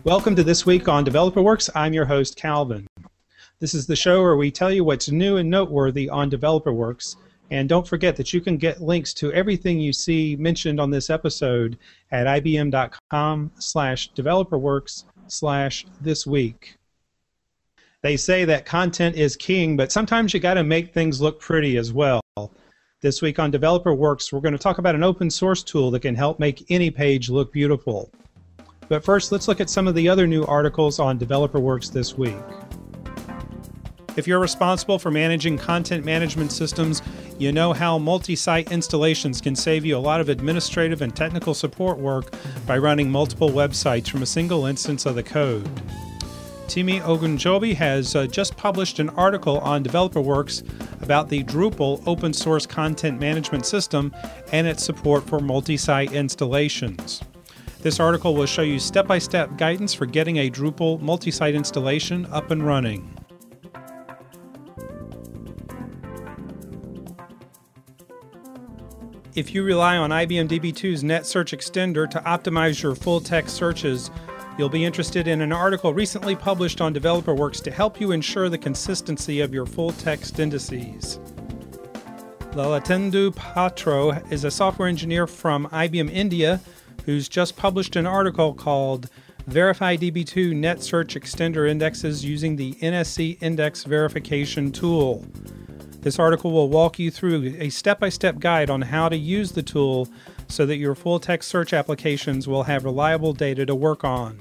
Welcome to This Week on DeveloperWorks. I'm your host, Calvin. This is the show where we tell you what's new and noteworthy on DeveloperWorks. And don't forget that you can get links to everything you see mentioned on this episode at ibm.com/developerworks/thisweek. They say that content is king, but sometimes you got to make things look pretty as well. This week on DeveloperWorks, we're going to talk about an open source tool that can help make any page look beautiful. But first, let's look at some of the other new articles on DeveloperWorks this week. If you're responsible for managing content management systems, you know how multi-site installations can save you a lot of administrative and technical support work by running multiple websites from a single instance of the code. Timi Ogunjobi has just published an article on DeveloperWorks about the Drupal open source content management system and its support for multi-site installations. This article will show you step-by-step guidance for getting a Drupal multi-site installation up and running. If you rely on IBM DB2's Net Search Extender to optimize your full-text searches, you'll be interested in an article recently published on DeveloperWorks to help you ensure the consistency of your full-text indices. Lalatendu Patro is a software engineer from IBM India who's just published an article called Verify DB2 Net Search Extender Indexes Using the NSC Index Verification Tool. This article will walk you through a step-by-step guide on how to use the tool so that your full-text search applications will have reliable data to work on.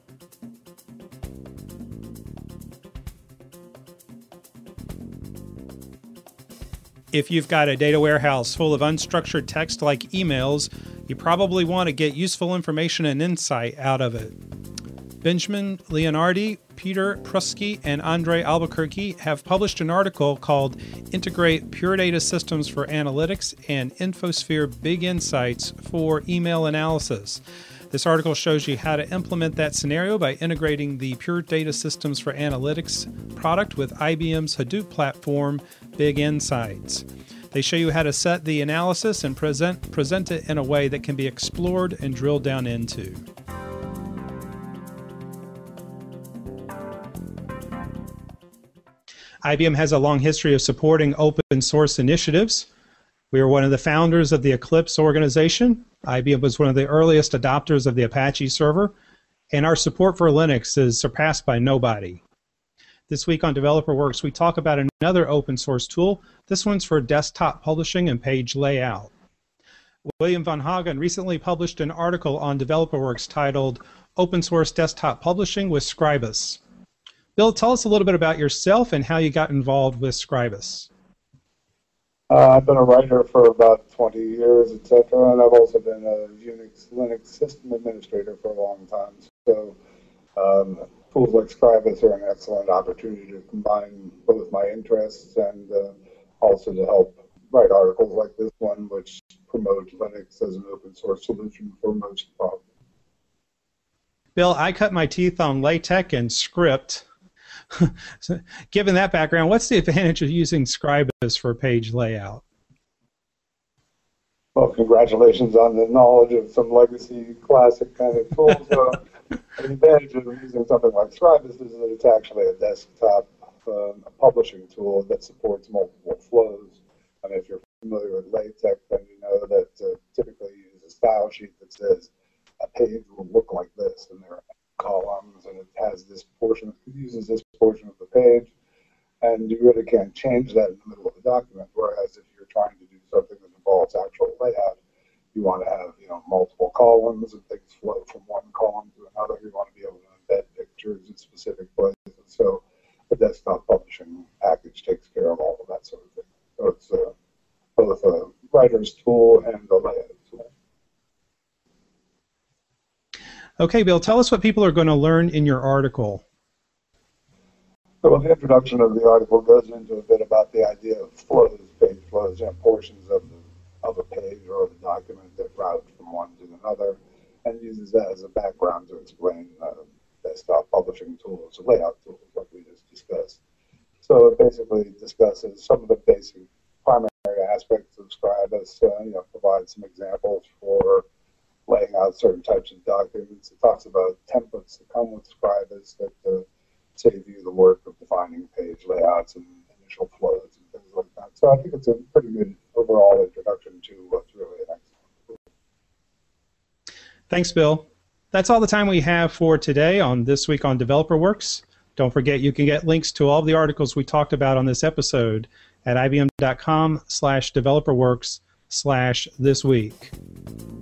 If you've got a data warehouse full of unstructured text like emails, you probably want to get useful information and insight out of it. Benjamin Leonardi, Peter Prusky, and Andre Albuquerque have published an article called Integrate Pure Data Systems for Analytics and Infosphere Big Insights for Email Analysis. This article shows you how to implement that scenario by integrating the Pure Data Systems for Analytics product with IBM's Hadoop platform, Big Insights. They show you how to set the analysis and present it in a way that can be explored and drilled down into. IBM has a long history of supporting open source initiatives. We are one of the founders of the Eclipse organization. IBM was one of the earliest adopters of the Apache server, and our support for Linux is surpassed by nobody. This week on DeveloperWorks, we talk about another open source tool. This one's for desktop publishing and page layout. William Van Hagen recently published an article on DeveloperWorks titled Open Source Desktop Publishing with Scribus. Bill, tell us a little bit about yourself and how you got involved with Scribus. I've been a writer for about 20 years, etc., and I've also been a Unix Linux system administrator for a long time. So tools like Scribus are an excellent opportunity to combine both my interests and also to help write articles like this one, which promote Linux as an open source solution for most problems. Bill, I cut my teeth on LaTeX and script. So, given that background, what's the advantage of using Scribus for page layout? Well, congratulations on the knowledge of some legacy classic kind of tools. The advantage of using something like Scribus is that it's actually a desktop publishing tool that supports multiple flows. And if you're familiar with LaTeX, then you know that typically you use a style sheet that says a page will look like this, and there are columns, and it has this portion, it uses this portion of the page, and you really can't change that in the middle of the document. Whereas if you're trying to do something that involves actual layout, you want to have multiple columns and things flow from one column to another. You want to be able to embed pictures in specific places. So the desktop publishing package takes care of all of that sort of thing. So it's both a writer's tool and a layout tool. Okay, Bill, tell us what people are going to learn in your article. So the introduction of the article goes into a bit about the idea of flows, page flows, portions of a page or of a document that route from one to another, and uses that as a background to explain desktop publishing tools, layout tools, like we just discussed. So it basically discusses some of the basic primary aspects of Scribus, provides some examples for laying out certain types of documents. It talks about templates that come with Scribus that save you the work of defining page layouts and initial flows and things like that. So I think it's a pretty good overall introduction to what's really an excellent. Thanks, Bill. That's all the time we have for today on This Week on DeveloperWorks. Don't forget you can get links to all of the articles we talked about on this episode at ibm.com/developerworks/thisweek.